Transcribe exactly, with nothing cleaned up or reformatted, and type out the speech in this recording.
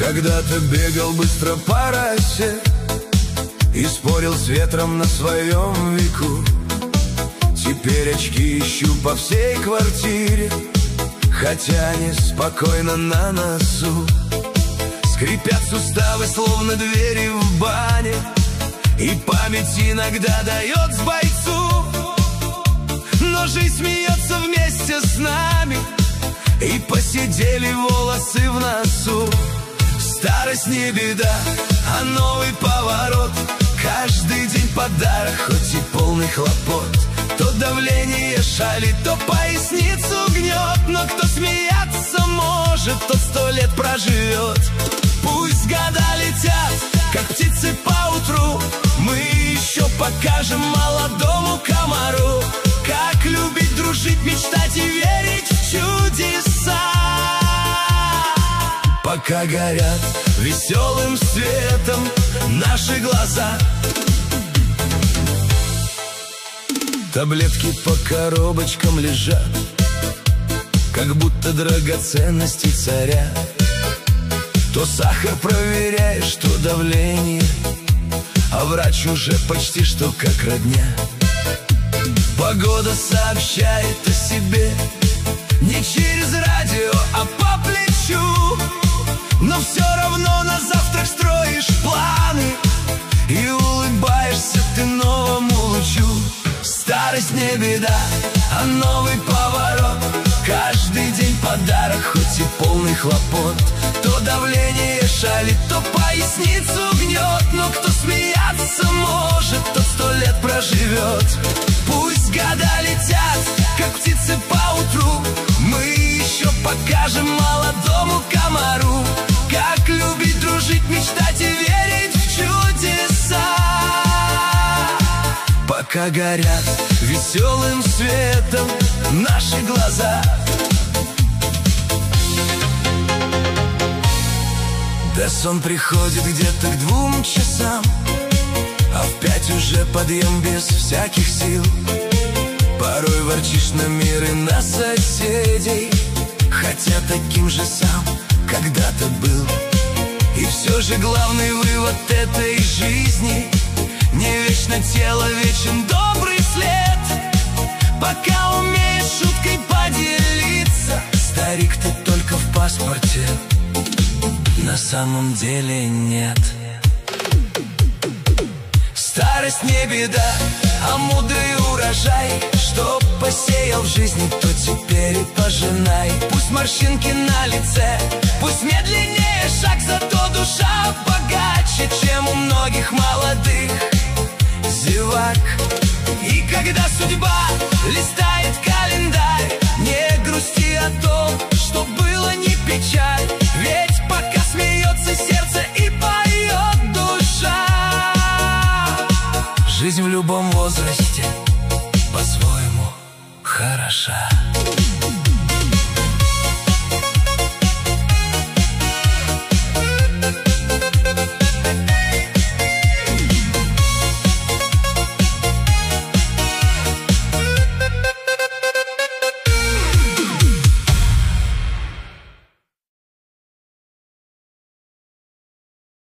Когда-то бегал быстро по росе и спорил с ветром на своем веку. Теперь очки ищу по всей квартире, хотя они спокойно на носу. Скрипят суставы, словно двери в бане, и память иногда дает с бойцу. Но жизнь смеется вместе с нами, и посидели волосы в носу. Старость не беда, а новый поворот. Каждый день подарок, хоть и полный хлопот. То давление шалит, то поясницу гнет. Но кто смеяться может, тот сто лет проживет. Пусть года летят, как птицы поутру, мы еще покажем молодому комару, как любить, дружить, мечтать и верить в чудеса. Пока горят веселым светом наши глаза. Таблетки по коробочкам лежат, как будто драгоценности царя. То сахар проверяешь, то давление, а врач уже почти что как родня. Погода сообщает о себе не через радио, а по плечу. Но все равно на завтрак строишь планы и улыбаешься ты новому лучу. Старость не беда, а новый поворот. Каждый день подарок, хоть и полный хлопот. То давление шалит, то поясницу гнет. Но кто смеяться может, тот сто лет проживет. Пусть года летят, как птицы поутру, мы еще покажем молодому комару, как любить, дружить, мечтать и верить в чудеса. Пока горят веселым светом наши глаза. Да сон приходит где-то к двум часам, а в пять уже подъем без всяких сил. Порой ворчишь на мир и на соседей, хотя таким же сам когда-то был. И все же главный вывод этой жизни: не вечно тело, вечен добрый след. Пока умеешь шуткой поделиться, старик ты только в паспорте, на самом деле нет. Старость не беда, а мудрый урожай. Что посеял в жизни, то теперь и пожинай. Пусть морщинки на лице, пусть медленнее шаг, зато душа богаче, чем у многих молодых зевак. И когда судьба листает календарь, не грусти о том, что было, не печаль. Ведь пока смеется сердце и поет душа, жизнь в любом возрасте по-своему хороша.